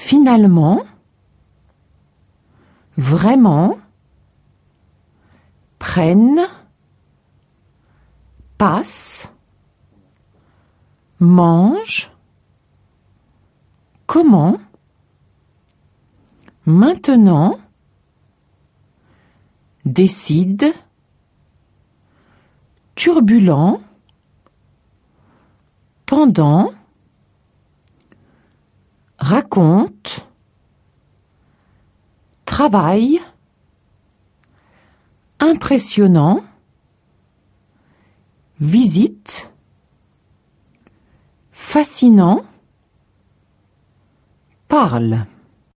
finalement, vraiment, prennent, passe, mange, comment, maintenant, décide, turbulent, pendant, raconte, travaille, impressionnant, visite, fascinant, parle.